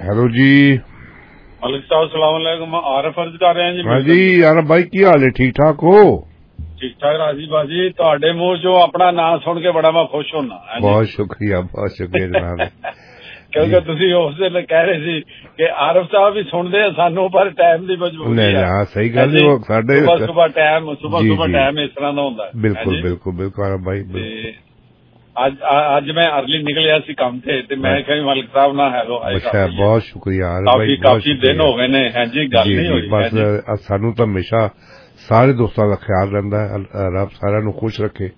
हेलो जी मलिक साहब सलाम अलैकुम, आरफ अर्ज कर रहे हैं जी। हाँ जी आरफ भाई की हाल है, ठीक ठाक हो? ठीक ठाक राजी बाजी, ਤੁਹਾਡੇ ਮੂੰਹ ਚੋਂ ਆਪਣਾ ਨਾਂ ਸੁਣ ਕੇ ਬੜਾ ਮੈਂ ਖੁਸ਼ ਹੋਣਾ। बहुत शुक्रिया जनाब। क्योंकि ਤੁਸੀਂ ਉਸ ਦਿਨ ਕਹਿ ਰਹੇ ਸੀ ਕਿ ਆਰਫ ਸਾਹਿਬ ਵੀ ਸੁਣਦੇ ਆ ਸਾਨੂੰ, ਪਰ ਟਾਈਮ ਦੀ ਮਜਬੂਰੀ ਹੈ। हाँ सही गल है, वो साडे सुबह टाइम इस तरह ਦਾ ਹੁੰਦਾ। बिल्कुल बिल्कुल बिल्कुल आरफ भाई। ਅੱਜ ਮੈਂ अर्ली ਨਿਕਲਿਆ ਸੀ ਕੰਮ ਤੇ ਮੈਂ ਕਿਹਾ ਮਲਿਕ ਸਾਹਿਬ ਨਾਲ ਹੈਲੋ। अच्छा बहुत शुक्रिया आरफ भाई, काफी दिन हो गए ने। हाँ जी गल नहीं होई बस सानू तो हमेशा सारे दोस्तों का ख्याल रखता है, रब सारा नु खुश रखे।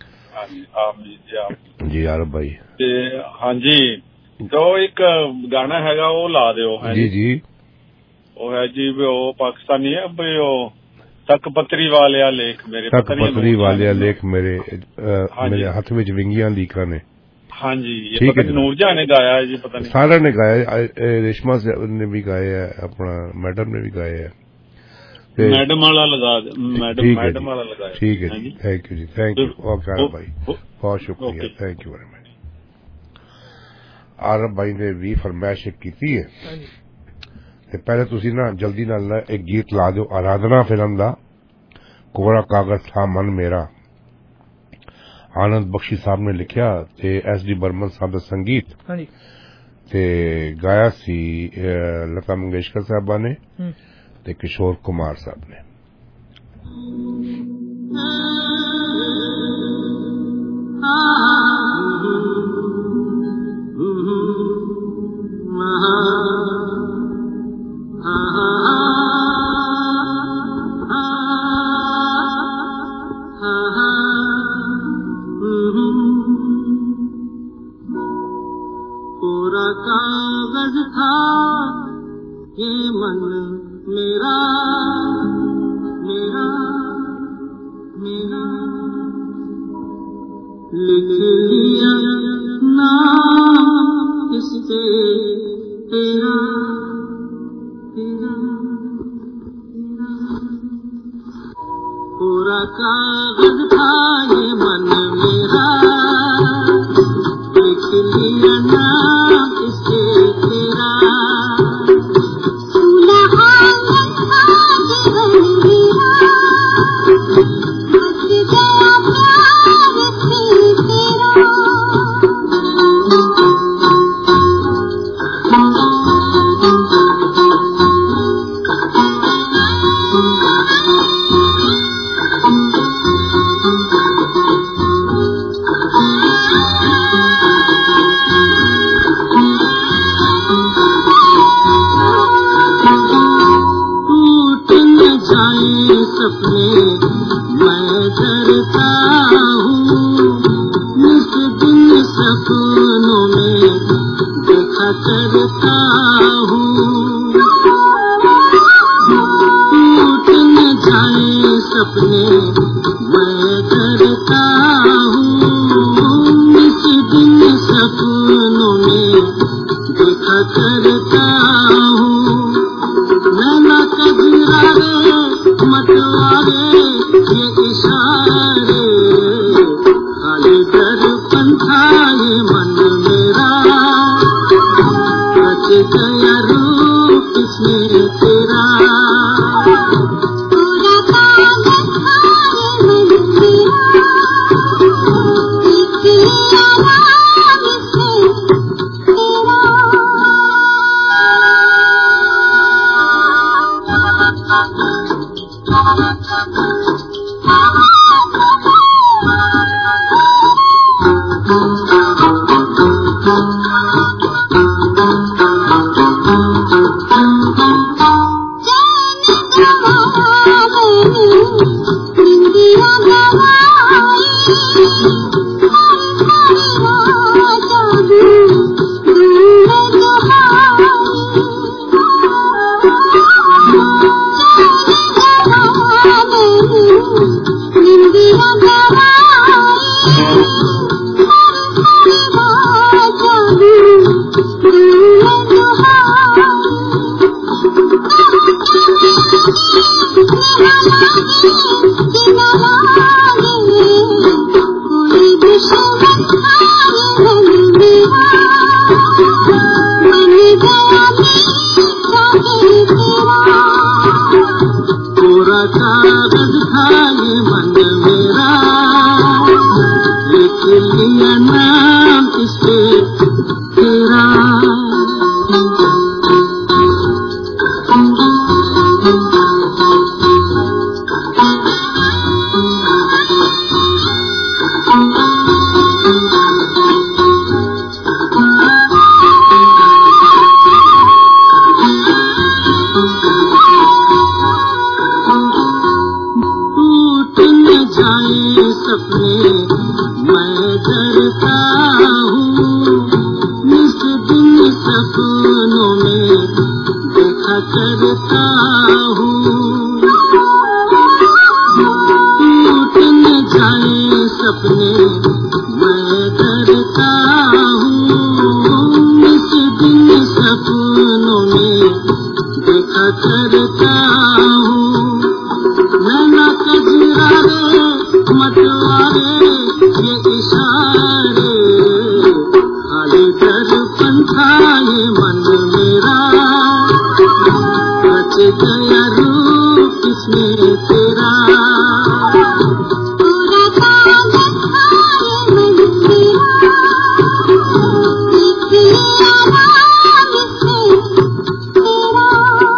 जी आरफ भाई हाँ जी, तो एक गाना हैगा वो ला दियो। जी जी वो है जी वो पाकिस्तानी है भी वो तक पत्री वाले लेख मेरे तक पत्री वाले लेख मेरे हाथ में विंगियां लीका ने। हाँ जी ये पता नूरजहां ने गाया है जी, पता नहीं सारा ने गाया, रेशमा ने भी गाया है, अपना मैडम ने भी गाया है। मैडम वाला लगा मैडम वाला लगाया। ठीक है जी, थैंक यू जी, थैंक यू ओके आरफ भाई, बहुत शुक्रिया, thank you very much. Arif भाई ने भी फरमाइश की है ते पहले तुसी ना जल्दी नाल एक गीत ला दो आराधना फिल्म दा, कोरा कागज था मन मेरा। आनंद बख्शी साहब ने लिखा ते एस डी बर्मन साहब दा संगीत ते गाया सी लता मंगेशकर साहबा ने ते किशोर कुमार साहब ने। कोरा कागज था ये मन मेरा मेरा मेरा, लिख लिया नाम इस पे तेरा तेरा तेरा। कोरा कागज था ये मन मेरा, लिख लिया नाम इस पे तेरा। में देखा करता हूँ, टूट न जाए सपने मैं डरता हूँ, इस दिन सपनों में देखा करता हूँ, नैना कजरारे मतवारे ये इशारे, खाली दर्पण था ये मन मेरा, बच गया रूप किसने तेरा, पूरा कागज था ये मन मेरा, लिख लिया नाम इसमें तेरा।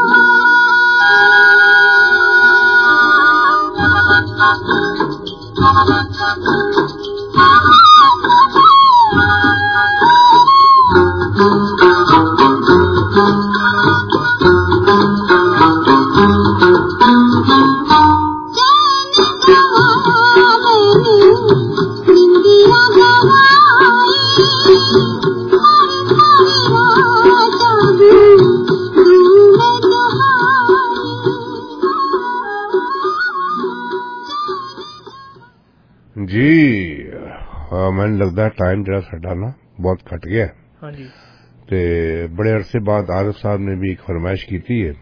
मैंने लगता है टाइम जरा साडा ना बहुत घट गया। हाँ जी। ते बड़े अरसे बाद आरिफ साहब ने भी एक फरमाइश की थी है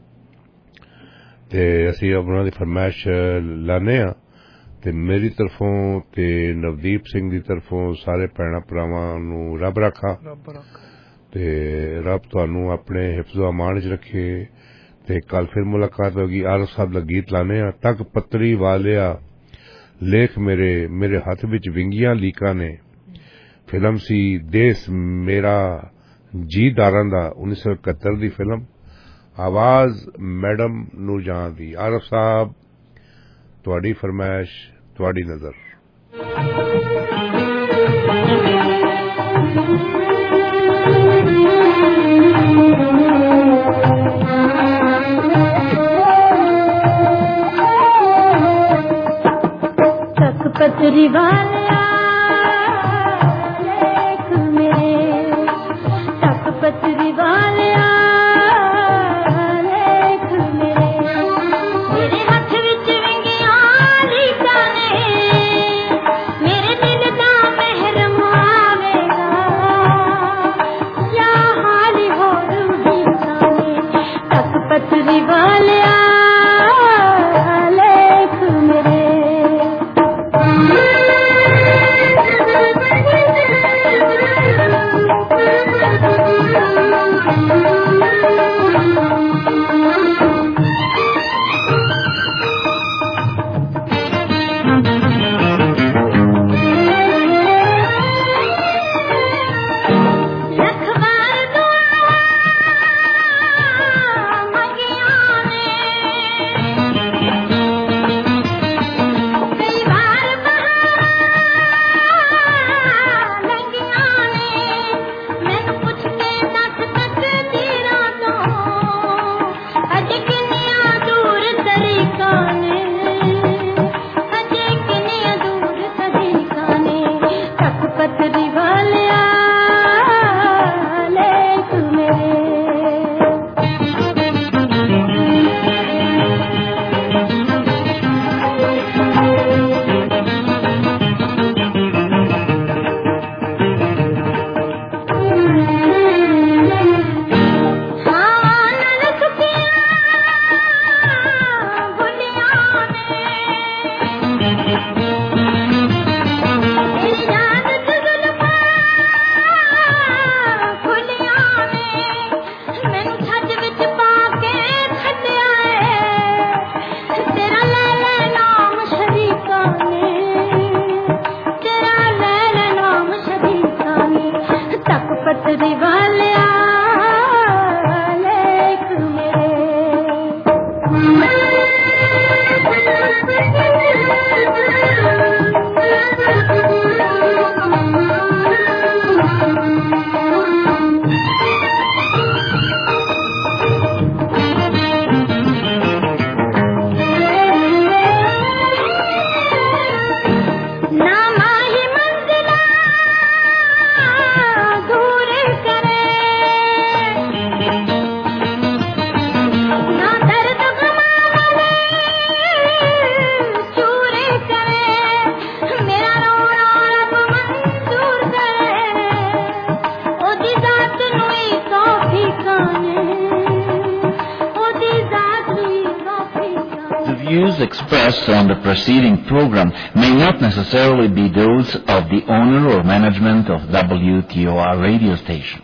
ते असी उन्हां दी फरमाइश लाने आ ते मेरी तरफों ते नवदीप सिंह दी तरफों सारे भैणां भरावां नूं रब रखा ते रब तुहानू अपने हिफ्ज़ो अमान च रखे ते कल फिर मुलाकात होगी। आरिफ साहब दा गीत लाने आ तक पतरी वालिया लेख मेरे हाथ विच विंगियां लीका ने, फिल्म सी देश मेरा जी दारां दा 1971 दी फिल्म, आवाज मैडम नूरजहां दी। आरिफ साहब तुहाडी फरमाइश तुहाडी नजर। पतरी वालिया लेख मेरे, तक पतरी वालिया लेख मेरे हथ विच विंगियां लीकां ने, मेरे दिल दा महरम आवेगा या हाल होर उड़ीकां ने, तक पतरी वालिया लेख मेरे। लखवार दुआ मंगिया ने, views expressed on the preceding program may not necessarily be those of the owner or management of WTOR radio station.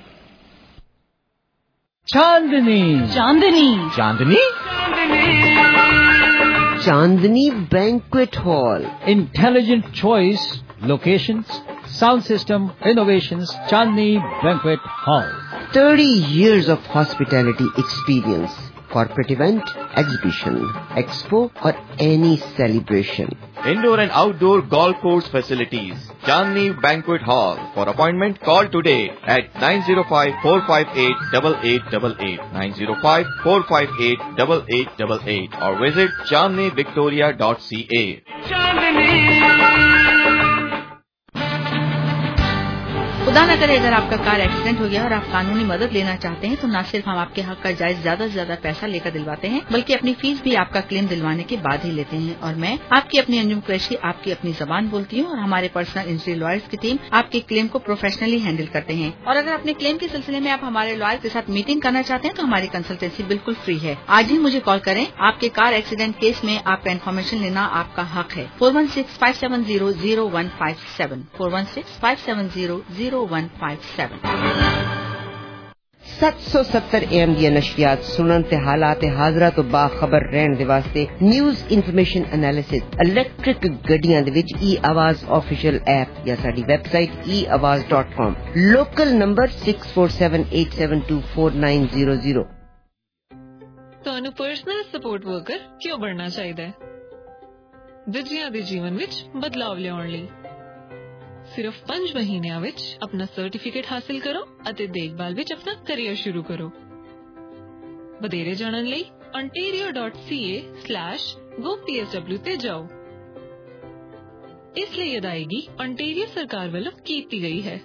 Chandni. Chandni. Chandni? Chandni Banquet Hall. Intelligent choice, locations, sound system, innovations, Chandni Banquet Hall. 30 years of hospitality experience. Corporate event, exhibition, expo or any celebration. Indoor and outdoor golf course facilities. Chandni Banquet Hall. For appointment, call today at 905-458-8888, 905-458-8888 or visit chandnivictoria.ca. खुदा न करे अगर आपका car accident हो गया और आप कानूनी मदद लेना चाहते हैं तो न सिर्फ हम आपके हक का जायज ज्यादा से ज्यादा पैसा लेकर दिलवाते हैं बल्कि अपनी फीस भी आपका क्लेम दिलवाने के बाद ही लेते हैं। और मैं आपकी अपनी अंजुम कुरैशी आपकी अपनी जबान बोलती हूँ और हमारे पर्सनल इंजरी लॉयर्स की टीम आपके क्लेम को प्रोफेशनली हैंडल करते हैं। और अगर अपने क्लेम के सिलसिले में आप हमारे लॉयर के साथ मीटिंग करना चाहते हैं तो हमारी कंसल्टेंसी बिल्कुल फ्री है। आज ही मुझे कॉल करें। आपके कार एक्सीडेंट केस में आपका इन्फॉर्मेशन लेना आपका हक है। 416-570-0157 416-570-0157। 770 AM ਦੀਆਂ ਨਸ਼ਰੀਆਤ ਸੁਣਨ ਤੇ ਹਾਲਾਤ ਹਾਜ਼ਰਾ ਤੋਂ ਬਾਖਬਰ ਰਹਿਣ ਦੇ ਵਾਸਤੇ ਨਿਊਜ਼ ਇਨਫੋਰਮੇਸ਼ਨ ਐਨਾਲਿਸਿਸ ਇਲੈਕਟ੍ਰਿਕ ਗੱਡੀਆਂ ਦੇ ਵਿੱਚ e-आवाज ऑफिशियल ऐप ਜਾਂ ਸਾਡੀ ਵੈਬਸਾਈਟ eawaz.com ਲੋਕਲ ਨੰਬਰ 6478724900। ਤੁਹਾਨੂੰ ਪਰਸਨਲ ਸਪੋਰਟ ਵਰਕਰ ਕਿਉਂ ਬਣਨਾ ਚਾਹੀਦਾ ਹੈ? ਦੂਜਿਆਂ ਦੇ ਜੀਵਨ ਵਿੱਚ ਬਦਲਾਵ ਲਿਆਉਣ ਲਈ। सिर्फ 5 महीनों विच अपना सर्टिफिकेट हासिल करो अते देखभाल विच अपना करियर शुरू करो। वधेरे जानन लई ontario.ca/gopsw ते जाओ। इसलिए अदायगी ontario सरकार वालों कीती गई है।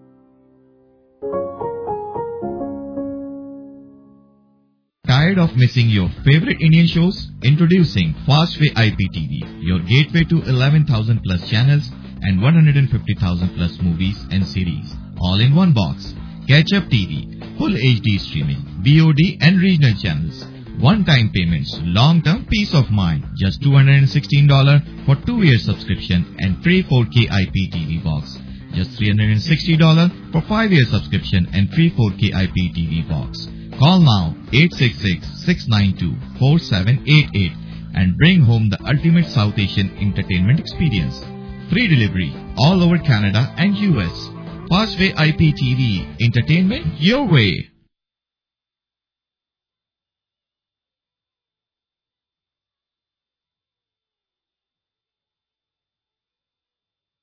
Tired of missing your favorite Indian shows? Introducing Fastway IPTV, your gateway to 11,000 plus channels and 150,000 plus movies and series, all in one box. Catch Up TV, full HD streaming, VOD and regional channels. One-time payments, long-term peace of mind. Just $216 for 2-year subscription and free 4K IPTV box. Just $360 for 5-year subscription and free 4K IPTV box. Call now 866-692-4788 and bring home the ultimate South Asian entertainment experience. Free delivery all over Canada and US. Fastway IPTV, entertainment your way.